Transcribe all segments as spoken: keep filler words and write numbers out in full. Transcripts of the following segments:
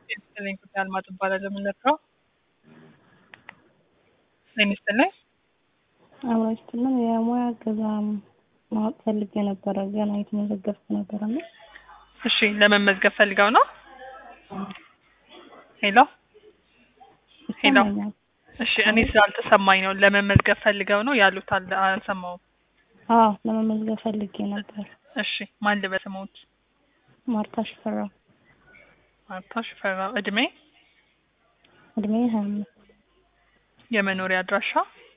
ይስጥልኝ ጉዳይ አልማዝ እባላለሁ። ምን ልርዳው? ጤና ይስጥልኝ። አዎ ይስጥልኝ። የሙያ እገዛ ማወቅ ፈልጌ ነበረ። ገና የተመዘገብኩ ነበረ እና እሺ ለመመዝገብ ፈልገው ነው? ሄሎ ሄሎ። ይሰማኛል። እሺ እኔ ስላልተሰማኝ ነው። ለመመዝገብ ፈልገው ነው ያሉት አል አልሰማሁም። አዎ ለመመዝገብ ፈልጌ ነበር። እሺ ማን ልበል ስሞት? ማርታ ሽፈራው። ማርታ ሽፈራው። እድሜ? እድሜ ሀያ አምስት የመኖሪያ አድራሻ?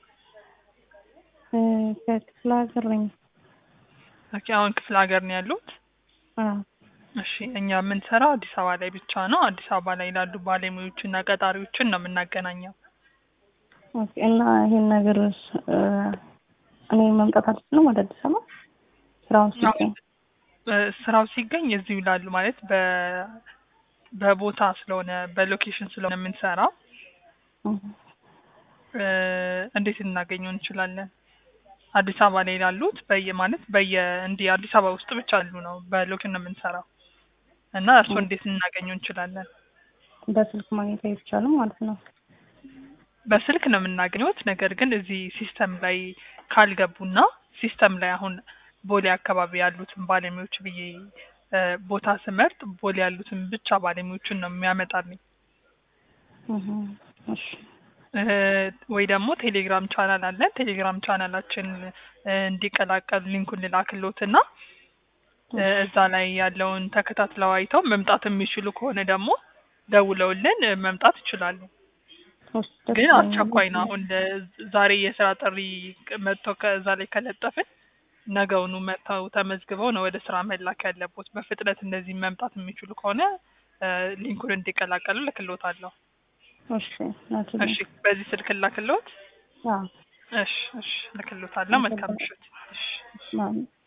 እ ከክፍለ ሀገር ነኝ። ኦኬ አሁን ክፍለ ሀገር ነው ያሉት? አዎ እሺ እኛ የምንሰራው አዲስ አበባ ላይ ብቻ ነው። አዲስ አበባ ላይ ላሉ ባለሙያዎችና ቀጣሪዎችን ነው የምናገናኘው። ኦኬ እና ይሄን ነገር እ እኔ መምጣት አልችልም ወደ አዲስ አበባ ስራውን ሲገኝ? እ ስራው ሲገኝ እዚሁ ይላሉ ማለት በ በቦታ ስለሆነ በሎኬሽን ስለሆነ የምንሰራው እ እንዴት እናገኘው እንችላለን? አዲስ አበባ ላይ ላሉት በየ ማለት በየ እንዲህ አዲስ አበባ ውስጥ ብቻ አሉ ነው በሎኬሽን ነው የምንሰራው እና እርሱ እንዴት እናገኘው እንችላለን? በስልክ ማግኘት አይቻልም ማለት ነው? በስልክ ነው የምናገኘውት። ነገር ግን እዚህ ሲስተም ላይ ካልገቡና ሲስተም ላይ አሁን ቦሌ አካባቢ ያሉትን ባለሙያዎች ብዬ እ ቦታ ስመርጥ ቦሌ ያሉትን ብቻ ባለሙያዎችን ነው የሚያመጣልኝ። እህ እሺ እ ወይ ደግሞ ቴሌግራም ቻናል አለን። ቴሌግራም ቻናላችን እ እንዲቀላቀሉ ሊንኩን ልላክልዎትና እ እዛ ላይ ያለውን ተከታትለው አይተው መምጣት የሚችሉ ከሆነ ደግሞ ደውለውልን እ መምጣት ይችላሉ። ግን አስቸኳይ ነው። አሁን ዛሬ የስራ ጥሪ መጥተው ከዛ ላይ ከለጠፍን ነገውኑ መጥተው ተመዝግበው ነው ወደ ስራ መላክ ያለቦት። በፍጥነት እንደዚህ መምጣት የሚችሉ ከሆነ እ ሊንኩን እንዲቀላቀሉ ልክልዎታለሁ። እሺ ናችሁ። እሺ በዚህ ስልክ ላክልዎት? አዎ እሺ እሺ ልክልዎታለሁ። መልካም ምሽት። እሺ ማን